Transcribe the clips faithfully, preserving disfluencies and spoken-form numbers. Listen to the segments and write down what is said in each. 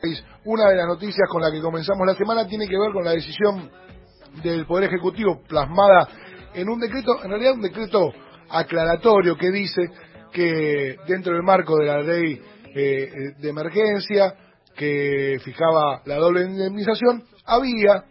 Una de las noticias con la que comenzamos la semana tiene que ver con la decisión del Poder Ejecutivo plasmada en un decreto, en realidad un decreto aclaratorio que dice que dentro del marco de la ley eh, de emergencia que fijaba la doble indemnización, había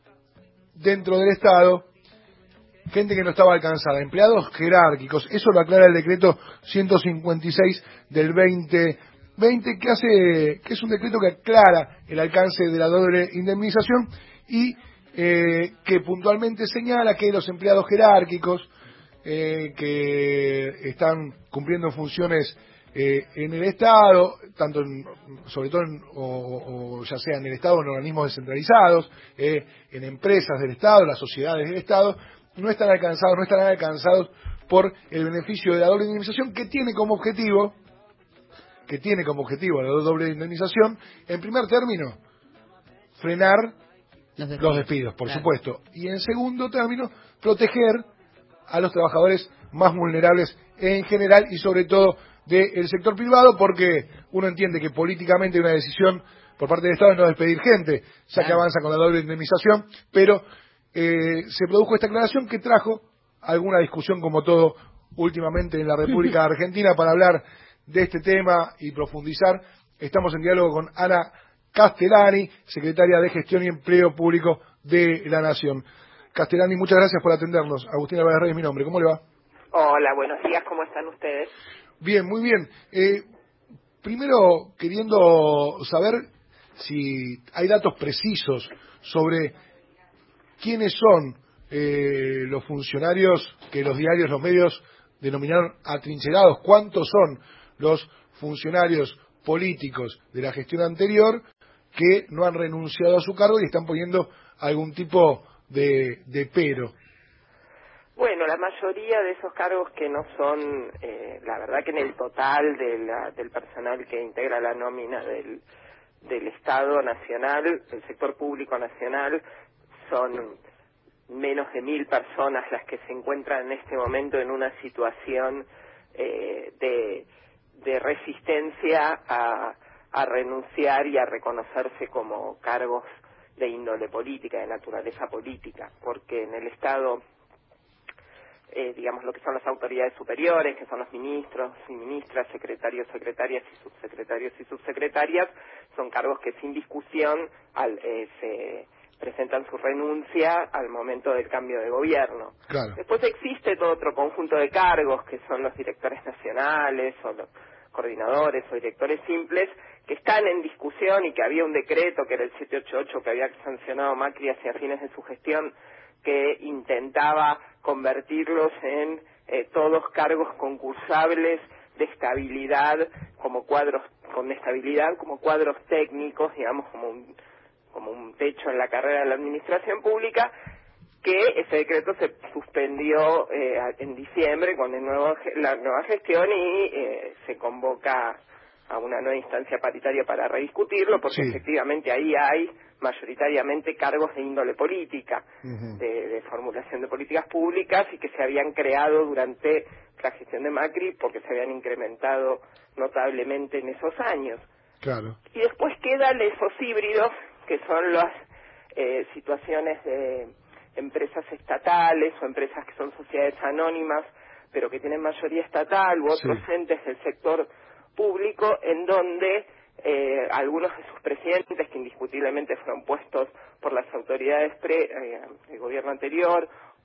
dentro del Estado gente que no estaba alcanzada, empleados jerárquicos. Eso lo aclara el decreto ciento cincuenta y seis del veinte veinte, que hace que es un decreto que aclara el alcance de la doble indemnización y eh, que puntualmente señala que los empleados jerárquicos eh, que están cumpliendo funciones eh, en el Estado, tanto en, sobre todo en, o, o ya sea en el Estado, en organismos descentralizados, eh, en empresas del Estado, las sociedades del Estado, no están alcanzados, no estarán alcanzados por el beneficio de la doble indemnización que tiene como objetivo, que tiene como objetivo la doble indemnización, en primer término, frenar los despidos, los despidos por claro. supuesto, y en segundo término, proteger a los trabajadores más vulnerables en general y sobre todo del sector privado, porque uno entiende que políticamente hay una decisión por parte del Estado de no despedir gente, ya claro. que avanza con la doble indemnización, pero eh, se produjo esta aclaración que trajo alguna discusión, como todo últimamente en la República Argentina, para hablar de este tema y profundizar. Estamos en diálogo con Ana Castellani, secretaria de Gestión y Empleo Público de la Nación. Castellani, muchas gracias por atendernos. Agustín Álvarez Rey es mi nombre. ¿Cómo le va? Hola, buenos días. ¿Cómo están ustedes? Bien, muy bien. Eh, primero, queriendo saber si hay datos precisos sobre quiénes son eh, los funcionarios que los diarios, los medios denominaron atrincherados, cuántos son los funcionarios políticos de la gestión anterior que no han renunciado a su cargo y están poniendo algún tipo de, de pero. Bueno, la mayoría de esos cargos que no son, eh, la verdad que en el total de la, del personal que integra la nómina del, del Estado Nacional, del sector público nacional, son menos de mil personas las que se encuentran en este momento en una situación eh, de, de resistencia a, a renunciar y a reconocerse como cargos de índole política, de naturaleza política, porque en el Estado, eh, digamos, lo que son las autoridades superiores, que son los ministros y ministras, secretarios, secretarias y subsecretarios y subsecretarias, son cargos que sin discusión al, eh, se presentan su renuncia al momento del cambio de gobierno. Claro. Después existe todo otro conjunto de cargos, que son los directores nacionales o los coordinadores o directores simples, que están en discusión y que había un decreto, que era el setecientos ochenta y ocho, que había sancionado Macri hacia fines de su gestión, que intentaba convertirlos en eh, todos cargos concursables de estabilidad, como cuadros, con estabilidad como cuadros técnicos, digamos, como un como un techo en la carrera de la administración pública, que ese decreto se suspendió eh, en diciembre con el nuevo, la nueva gestión y eh, se convoca a una nueva instancia paritaria para rediscutirlo, porque sí. efectivamente ahí hay mayoritariamente cargos de índole política, Uh-huh. de, de formulación de políticas públicas, y que se habían creado durante la gestión de Macri porque se habían incrementado notablemente en esos años. Claro. Y después quedan esos híbridos, que son las eh, situaciones de empresas estatales o empresas que son sociedades anónimas, pero que tienen mayoría estatal, u otros sí. entes del sector público, en donde eh, algunos de sus presidentes, que indiscutiblemente fueron puestos por las autoridades pre, eh, del gobierno anterior,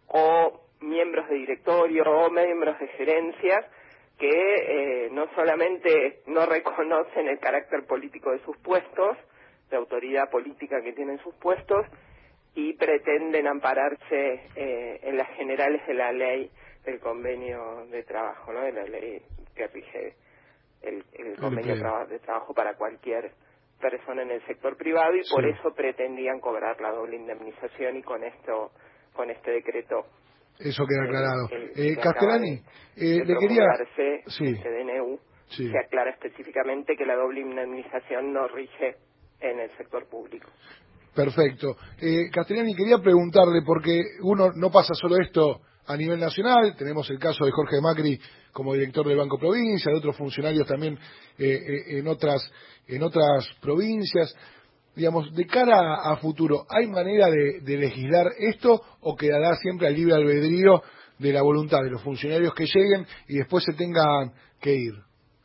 o miembros de directorio o miembros de gerencias, que eh, no solamente no reconocen el carácter político de sus puestos, de autoridad política que tienen sus puestos, y pretenden ampararse eh, en las generales de la ley del convenio de trabajo, ¿no? De la ley que rige el, el convenio traba, de trabajo para cualquier persona en el sector privado, y sí. por eso pretendían cobrar la doble indemnización, y con esto, con este decreto eso queda aclarado. eh, Eh, que Castellani, de, eh, de le quería... Sí. este D N U, sí. se aclara específicamente que la doble indemnización no rige en el sector público. Perfecto. Eh, Castellani, quería preguntarle, porque uno no pasa solo esto a nivel nacional. Tenemos el caso de Jorge Macri como director del Banco Provincia, de otros funcionarios también eh, eh, en otras en otras provincias. Digamos, de cara a futuro, ¿hay manera de, de legislar esto o quedará siempre al libre albedrío de la voluntad de los funcionarios que lleguen y después se tengan que ir?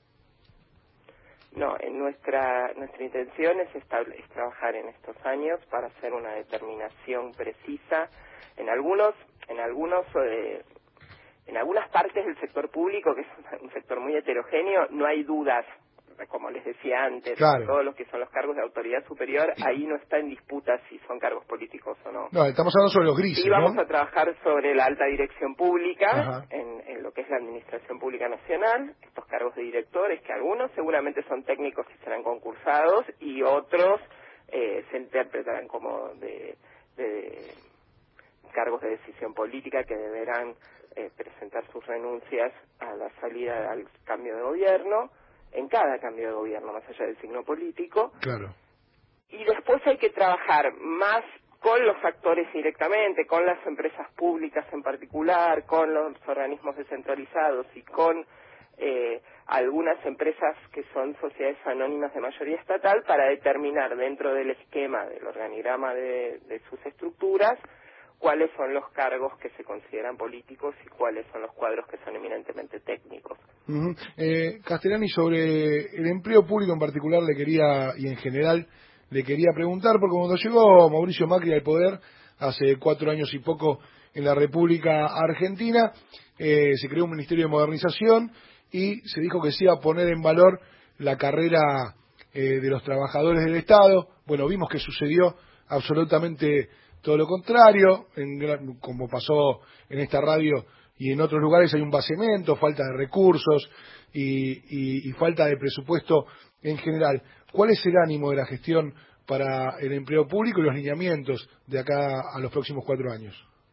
No, en nuestra nuestra intención es, estable, es trabajar en estos años para hacer una determinación precisa. En algunos, en algunos, eh, en algunas partes del sector público, que es un sector muy heterogéneo, no hay dudas. Como les decía antes, claro. Todos los que son los cargos de autoridad superior, ahí no está en disputa si son cargos políticos o no. No, estamos hablando sobre los grises, Sí, vamos ¿no? a trabajar sobre la alta dirección pública, en, en lo que es la Administración Pública Nacional, estos cargos de directores, que algunos seguramente son técnicos que serán concursados y otros eh, se interpretarán como de, de cargos de decisión política que deberán eh, presentar sus renuncias a la salida al cambio de gobierno, en cada cambio de gobierno, más allá del signo político. Claro. Y después hay que trabajar más con los actores directamente, con las empresas públicas en particular, con los organismos descentralizados y con eh, algunas empresas que son sociedades anónimas de mayoría estatal para determinar dentro del esquema del organigrama de, de sus estructuras cuáles son los cargos que se consideran políticos y cuáles son los cuadros que son eminentemente técnicos. Uh-huh. eh, Castellani, sobre el empleo público en particular le quería, y en general, le quería preguntar, porque cuando llegó Mauricio Macri al poder, hace cuatro años y poco, en la República Argentina, eh, se creó un Ministerio de Modernización y se dijo que se iba a poner en valor la carrera eh, de los trabajadores del Estado. Bueno, vimos que sucedió absolutamente todo lo contrario, en, como pasó en esta radio y en otros lugares hay un vaciamiento, falta de recursos y, y, y falta de presupuesto en general. ¿Cuál es el ánimo de la gestión para el empleo público y los lineamientos de acá a los próximos cuatro años?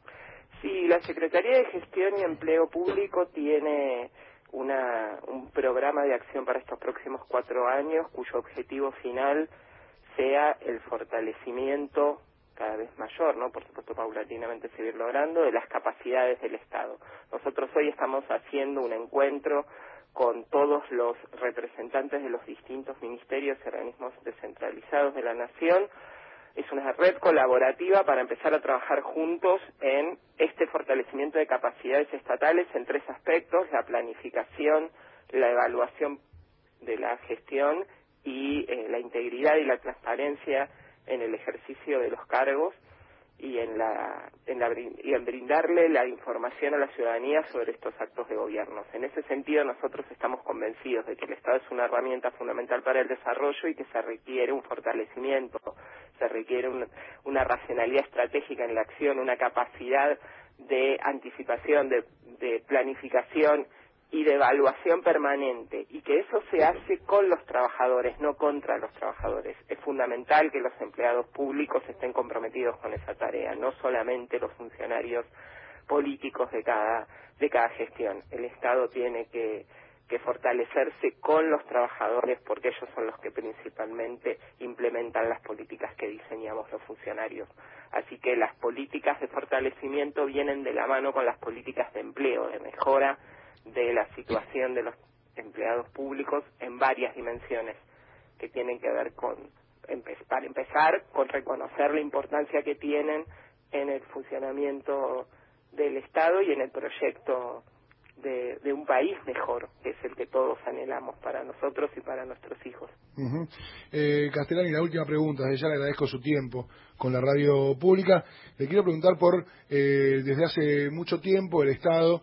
Sí, la Secretaría de Gestión y Empleo Público tiene una, un programa de acción para estos próximos cuatro años cuyo objetivo final sea el fortalecimiento cada vez mayor, ¿no? Por supuesto, paulatinamente seguir logrando, de las capacidades del Estado. Nosotros hoy estamos haciendo un encuentro con todos los representantes de los distintos ministerios y organismos descentralizados de la Nación. Es una red colaborativa para empezar a trabajar juntos en este fortalecimiento de capacidades estatales en tres aspectos: la planificación, la evaluación de la gestión y eh, la integridad y la transparencia en el ejercicio de los cargos y en la, en la y en brindarle la información a la ciudadanía sobre estos actos de gobierno. En ese sentido, nosotros estamos convencidos de que el Estado es una herramienta fundamental para el desarrollo y que se requiere un fortalecimiento, se requiere un, una racionalidad estratégica en la acción, una capacidad de anticipación, de, de planificación y de evaluación permanente, y que eso se hace con los trabajadores, no contra los trabajadores. Es fundamental que los empleados públicos estén comprometidos con esa tarea, no solamente los funcionarios políticos de cada de cada gestión. El Estado tiene que, que fortalecerse con los trabajadores porque ellos son los que principalmente implementan las políticas que diseñamos los funcionarios. Así que las políticas de fortalecimiento vienen de la mano con las políticas de empleo, de mejora de la situación de los empleados públicos en varias dimensiones que tienen que ver con, para empezar, con reconocer la importancia que tienen en el funcionamiento del Estado y en el proyecto de, de un país mejor, que es el que todos anhelamos para nosotros y para nuestros hijos. Uh-huh. eh, Castellani, la última pregunta, desde ya le agradezco su tiempo con la radio pública. Le quiero preguntar por, eh, desde hace mucho tiempo el Estado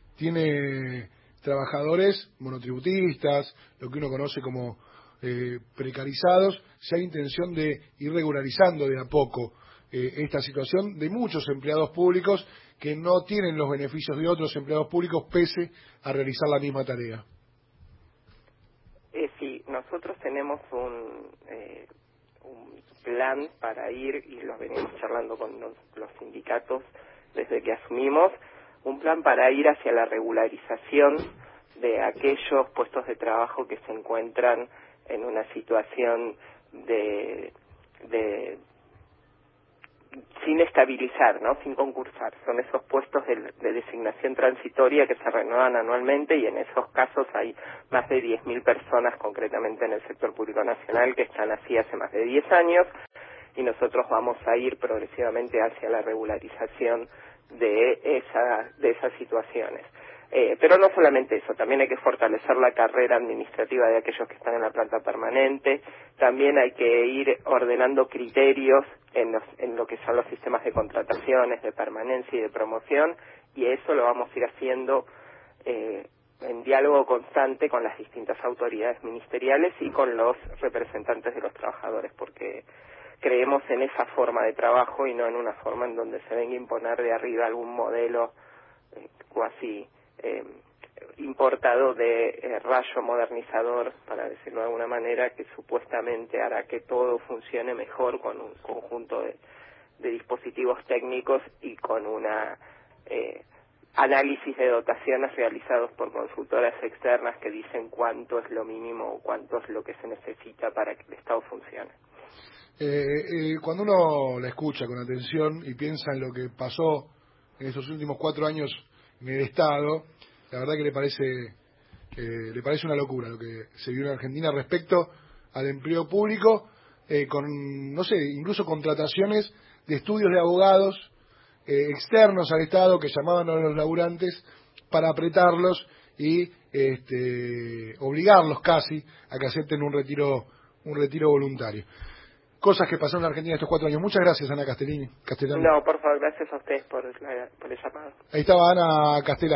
tiene trabajadores monotributistas, lo que uno conoce como eh, precarizados. Si hay intención de ir regularizando de a poco eh, esta situación de muchos empleados públicos que no tienen los beneficios de otros empleados públicos pese a realizar la misma tarea. Eh, sí, nosotros tenemos un, eh, un plan para ir, y lo venimos charlando con los, los sindicatos desde que asumimos, un plan para ir hacia la regularización de aquellos puestos de trabajo que se encuentran en una situación de, de sin sin estabilizar, ¿no? Sin concursar. Son esos puestos de, de designación transitoria que se renuevan anualmente y en esos casos hay más de diez mil personas concretamente en el sector público nacional que están así hace más de diez años y nosotros vamos a ir progresivamente hacia la regularización de, esa, de esas situaciones. Eh, pero no solamente eso, también hay que fortalecer la carrera administrativa de aquellos que están en la planta permanente, también hay que ir ordenando criterios en, los, en lo que son los sistemas de contrataciones, de permanencia y de promoción, y eso lo vamos a ir haciendo eh, en diálogo constante con las distintas autoridades ministeriales y con los representantes de los trabajadores, porque creemos en esa forma de trabajo y no en una forma en donde se venga a imponer de arriba algún modelo eh, cuasi Eh, importado de eh, rayo modernizador, para decirlo de alguna manera, que supuestamente hará que todo funcione mejor con un conjunto de, de dispositivos técnicos y con una eh, análisis de dotaciones realizados por consultoras externas que dicen cuánto es lo mínimo o cuánto es lo que se necesita para que el Estado funcione. Eh, eh, cuando uno la escucha con atención y piensa en lo que pasó en estos últimos cuatro años en el Estado, la verdad que le parece eh, le parece una locura lo que se vivió en Argentina respecto al empleo público, eh, con, no sé, incluso contrataciones de estudios de abogados eh, externos al Estado que llamaban a los laburantes para apretarlos y este, obligarlos casi a que acepten un retiro un retiro voluntario. Cosas que pasaron en Argentina estos cuatro años. Muchas gracias, Ana Castellani. Castellani. No, por favor, gracias a ustedes por, la, por el llamado. Ahí estaba Ana Castellani.